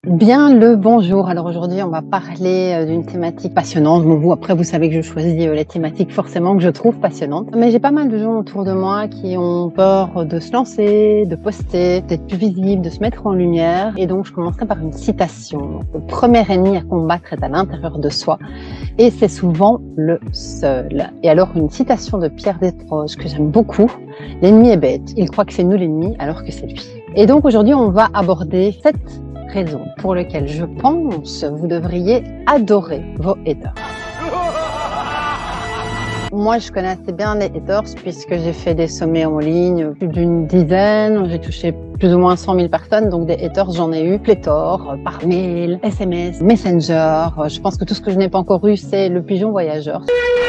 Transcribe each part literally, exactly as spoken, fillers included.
Bien le bonjour. Alors aujourd'hui, on va parler d'une thématique passionnante. Bon, vous, après, vous savez que je choisis les thématiques forcément que je trouve passionnantes. Mais j'ai pas mal de gens autour de moi qui ont peur de se lancer, de poster, d'être plus visible, de se mettre en lumière. Et donc, je commencerai par une citation. Le premier ennemi à combattre est à l'intérieur de soi. Et c'est souvent le seul. Et alors, une citation de Pierre Desproges que j'aime beaucoup. L'ennemi est bête. Il croit que c'est nous l'ennemi alors que c'est lui. Et donc, aujourd'hui, on va aborder cette raison pour laquelle je pense vous devriez adorer vos haters. Moi, je connais assez bien les haters puisque j'ai fait des sommets en ligne, plus d'une dizaine, j'ai touché plus ou moins cent mille personnes, donc des haters, j'en ai eu pléthore, par mail, S M S, Messenger. Je pense que tout ce que je n'ai pas encore eu, c'est le pigeon voyageur.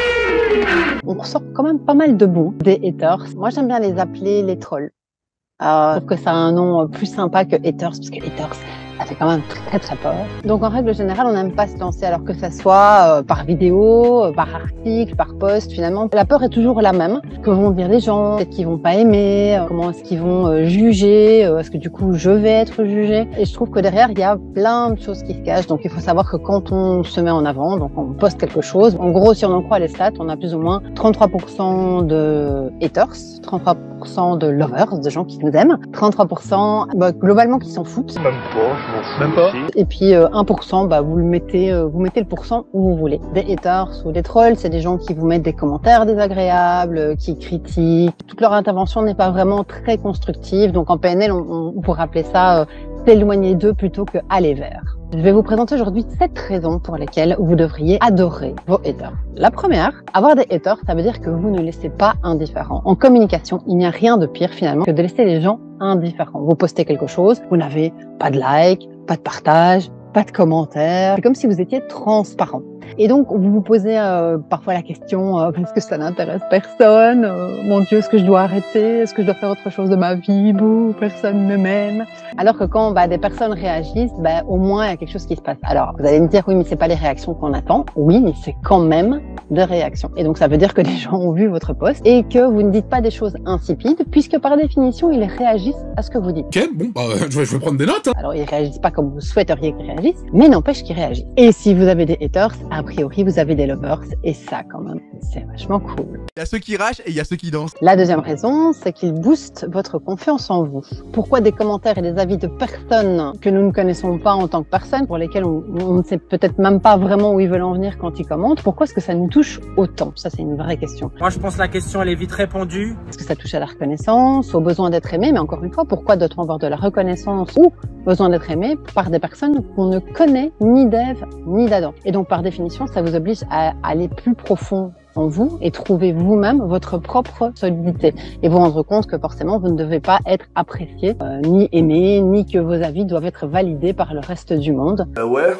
On ressort quand même pas mal de bons des haters. Moi, j'aime bien les appeler les trolls. Euh, je trouve que ça a un nom plus sympa que haters, parce que haters, ça fait quand même très très peur. Donc en règle générale, on n'aime pas se lancer, alors que ça soit euh, par vidéo, euh, par article, par post. Finalement, la peur est toujours la même. Que vont dire les gens, peut-être qu'ils vont pas aimer, euh, comment est-ce qu'ils vont euh, juger, euh, est-ce que du coup je vais être jugé. Et je trouve que derrière, il y a plein de choses qui se cachent. Donc il faut savoir que quand on se met en avant, donc on poste quelque chose, en gros, si on en croit les stats, on a plus ou moins trente-trois pour cent de haters, trente-trois pour cent de lovers, de gens qui nous aiment, trente-trois pour cent bah, globalement qui s'en foutent. Même pas. Même pas. Et puis euh, un pour cent, bah, vous le mettez, euh, vous mettez le pourcent où vous voulez. Des haters ou des trolls, c'est des gens qui vous mettent des commentaires désagréables, euh, qui critiquent. Toute leur intervention n'est pas vraiment très constructive. Donc en P N L, on, on pourrait appeler ça euh, s'éloigner d'eux plutôt que aller vers. Je vais vous présenter aujourd'hui sept raisons pour lesquelles vous devriez adorer vos haters. La première, avoir des haters, ça veut dire que vous ne laissez pas indifférent. En communication, il n'y a rien de pire finalement que de laisser les gens indifférents. Vous postez quelque chose, vous n'avez pas de like, pas de partage, pas de commentaires. C'est comme si vous étiez transparent. Et donc, vous vous posez euh, parfois la question, euh, est-ce que ça n'intéresse personne euh, Mon Dieu, est-ce que je dois arrêter Est-ce que je dois faire autre chose de ma vie Bouh, personne ne m'aime. Alors que quand bah, des personnes réagissent, bah, au moins, il y a quelque chose qui se passe. Alors, vous allez me dire, oui, mais c'est pas les réactions qu'on attend. Oui, mais c'est quand même des réactions. Et donc, ça veut dire que les gens ont vu votre post et que vous ne dites pas des choses insipides, puisque par définition, ils réagissent à ce que vous dites. Ok, bon, bah, je vais, je vais prendre des notes. Hein. Alors, ils réagissent pas comme vous souhaiteriez qu'ils réagissent, mais n'empêche qu'ils réagissent. Et si vous avez des haters, a priori, vous avez des lovers, et ça, quand même, c'est vachement cool. Il y a ceux qui rachent et il y a ceux qui dansent. La deuxième raison, c'est qu'ils boostent votre confiance en vous. Pourquoi des commentaires et des avis de personnes que nous ne connaissons pas en tant que personnes, pour lesquelles on, on ne sait peut-être même pas vraiment où ils veulent en venir quand ils commentent, pourquoi est-ce que ça nous touche autant? Ça, c'est une vraie question. Moi, je pense que la question, elle est vite répondue. Est-ce que ça touche à la reconnaissance, au besoin d'être aimé? Mais encore une fois, pourquoi doit-on avoir de la reconnaissance ou besoin d'être aimé par des personnes qu'on ne connaît ni d'Ève ni d'Adam? Et donc, par définition, ça vous oblige à aller plus profond en vous et trouver vous-même votre propre solidité et vous rendre compte que forcément, vous ne devez pas être apprécié, euh, ni aimé, ni que vos avis doivent être validés par le reste du monde. Euh, ouais,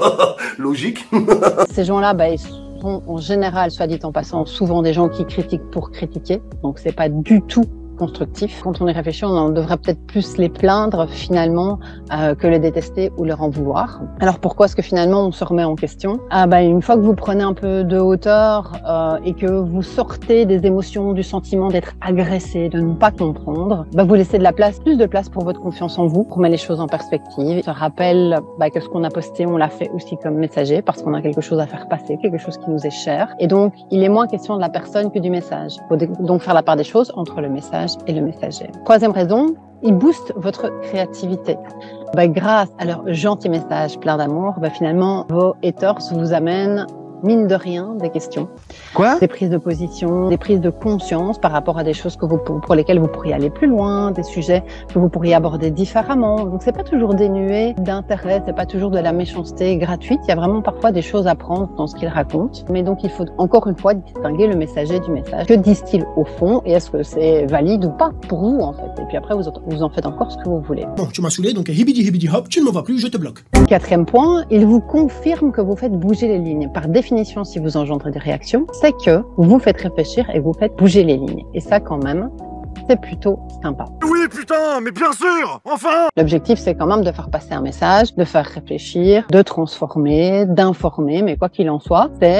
logique. Ces gens-là, bah, ils sont en général, soit dit en passant, souvent des gens qui critiquent pour critiquer. Donc, c'est pas du tout constructif. Quand on y réfléchit, on devrait peut-être plus les plaindre finalement euh, que les détester ou leur en vouloir. Alors pourquoi est-ce que finalement on se remet en question? Ah bah une fois que vous prenez un peu de hauteur euh, et que vous sortez des émotions, du sentiment d'être agressé, de ne pas comprendre, bah vous laissez de la place, plus de place pour votre confiance en vous, pour mettre les choses en perspective. Je rappelle bah, que ce qu'on a posté, on l'a fait aussi comme messager parce qu'on a quelque chose à faire passer, quelque chose qui nous est cher. Et donc il est moins question de la personne que du message. Il faut donc faire la part des choses entre le message et le messager. Troisième raison, ils boostent votre créativité. Bah, grâce à leurs gentils messages pleins d'amour, bah, finalement, vos haters vous amènent mine de rien, des questions. Quoi? Des prises de position, des prises de conscience par rapport à des choses que vous, pour lesquelles vous pourriez aller plus loin, des sujets que vous pourriez aborder différemment. Donc, c'est pas toujours dénué d'intérêt, c'est pas toujours de la méchanceté gratuite. Il y a vraiment parfois des choses à prendre dans ce qu'ils racontent. Mais donc, il faut encore une fois distinguer le messager du message. Que disent-ils au fond et est-ce que c'est valide ou pas pour vous, en fait? Et puis après, vous, vous en faites encore ce que vous voulez. Bon, tu m'as saoulé, donc hibidi hibidi hop, tu ne me vois plus, je te bloque. Quatrième point, il vous confirme que vous faites bouger les lignes. Par définition, si vous engendrez des réactions, c'est que vous faites réfléchir et vous faites bouger les lignes. Et ça, quand même, c'est plutôt sympa. Oui, putain, mais bien sûr, enfin! L'objectif, c'est quand même de faire passer un message, de faire réfléchir, de transformer, d'informer, mais quoi qu'il en soit, c'est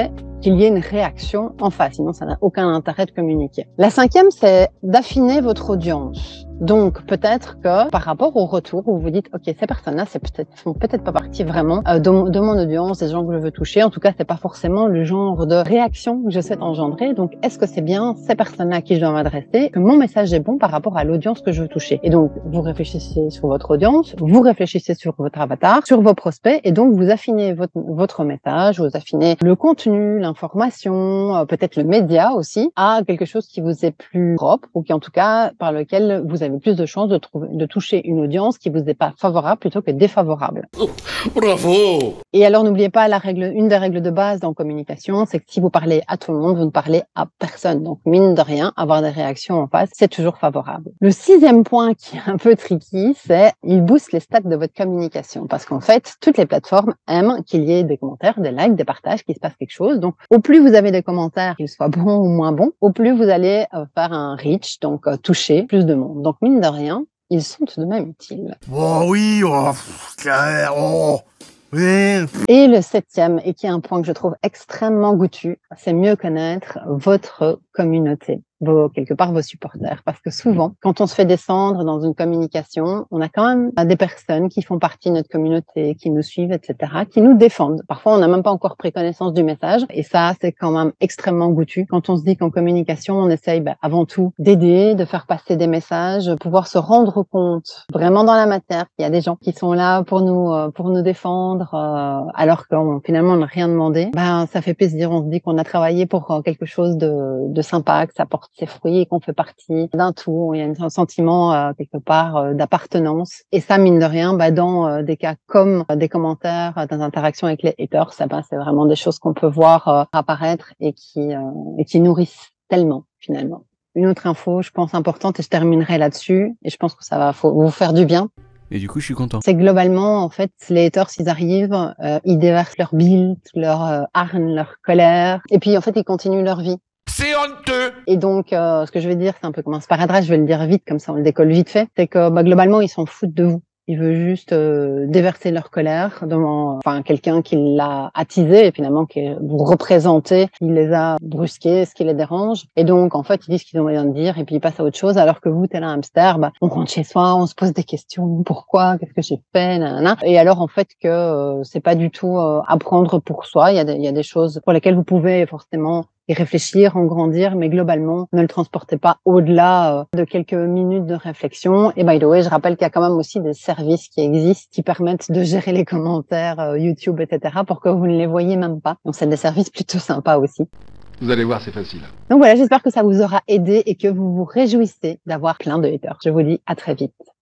qu'il y ait une réaction en face. Sinon, ça n'a aucun intérêt de communiquer. La cinquième, c'est d'affiner votre audience. Donc, peut-être que par rapport au retour, où vous vous dites, OK, ces personnes-là, c'est peut-être, font peut-être pas partie vraiment euh, de, de mon audience, des gens que je veux toucher. En tout cas, c'est pas forcément le genre de réaction que je souhaite engendrer. Donc, est-ce que c'est bien ces personnes-là à qui je dois m'adresser, que mon message est bon par rapport à l'audience que je veux toucher? Et donc, vous réfléchissez sur votre audience, vous réfléchissez sur votre avatar, sur vos prospects, et donc vous affinez votre, votre message, vous affinez le contenu, l'information, euh, peut-être le média aussi, à quelque chose qui vous est plus propre, ou qui, en tout cas, par lequel vous avez plus de chances de trouver, de toucher une audience qui vous est pas favorable plutôt que défavorable. Oh, bravo! Et alors, n'oubliez pas la règle, une des règles de base dans communication, c'est que si vous parlez à tout le monde, vous ne parlez à personne. Donc, mine de rien, avoir des réactions en face, c'est toujours favorable. Le sixième point qui est un peu tricky, c'est il booste les stats de votre communication. Parce qu'en fait, toutes les plateformes aiment qu'il y ait des commentaires, des likes, des partages, qu'il se passe quelque chose. Donc, au plus vous avez des commentaires, qu'ils soient bons ou moins bons, au plus vous allez euh, faire un reach, donc euh, toucher plus de monde. Donc, mine de rien, ils sont tout de même utiles. Oh oui, oh, clair, oh, oui. Et le septième, et qui est un point que je trouve extrêmement goûtu, c'est mieux connaître votre communauté, vos, quelque part vos supporters. Parce que souvent, quand on se fait descendre dans une communication, on a quand même des personnes qui font partie de notre communauté, qui nous suivent, et cetera, qui nous défendent. Parfois, on n'a même pas encore pris connaissance du message. Et ça, c'est quand même extrêmement goûtu. Quand on se dit qu'en communication, on essaye bah, avant tout d'aider, de faire passer des messages, de pouvoir se rendre compte vraiment dans la matière qu'il y a des gens qui sont là pour nous, pour nous défendre, euh, alors qu'on finalement on n'a rien demandé. Ben, ça fait plaisir. On se dit qu'on a travaillé pour quelque chose de, de sympa, que ça porte ses fruits et qu'on fait partie d'un tout. Il y a un sentiment euh, quelque part euh, d'appartenance. Et ça, mine de rien, bah, dans euh, des cas comme euh, des commentaires, euh, des interactions avec les haters, ça, bah, c'est vraiment des choses qu'on peut voir euh, apparaître et qui, euh, et qui nourrissent tellement finalement. Une autre info, je pense, importante, et je terminerai là-dessus, et je pense que ça va faut vous faire du bien. Et du coup, je suis content. C'est globalement, en fait, les haters, s'ils arrivent, euh, ils déversent leur bile, leur euh, hargne, leur colère, et puis en fait, ils continuent leur vie. C'est honteux! Et donc, euh, ce que je vais dire, c'est un peu comme un sparadrap, je vais le dire vite, comme ça on le décolle vite fait, c'est que bah, globalement, ils s'en foutent de vous. Ils veulent juste euh, déverser leur colère devant enfin quelqu'un qui l'a attisé et finalement qui vous représentez, il les a brusqués, ce qui les dérange. Et donc, en fait, ils disent ce qu'ils ont rien de dire et puis ils passent à autre chose, alors que vous, tel un hamster, bah, on rentre chez soi, on se pose des questions. Pourquoi? Qu'est-ce que j'ai fait? Nanana. Et alors, en fait, que euh, c'est pas du tout euh, à prendre pour soi. Il y a des, il y a des choses pour lesquelles vous pouvez forcément y réfléchir, en grandir, mais globalement, ne le transportez pas au-delà euh, de quelques minutes de réflexion. Et by the way, je rappelle qu'il y a quand même aussi des services qui existent qui permettent de gérer les commentaires euh, YouTube, et cetera, pour que vous ne les voyez même pas. Donc, c'est des services plutôt sympas aussi. Vous allez voir, c'est facile. Donc voilà, j'espère que ça vous aura aidé et que vous vous réjouissez d'avoir plein de haters. Je vous dis à très vite.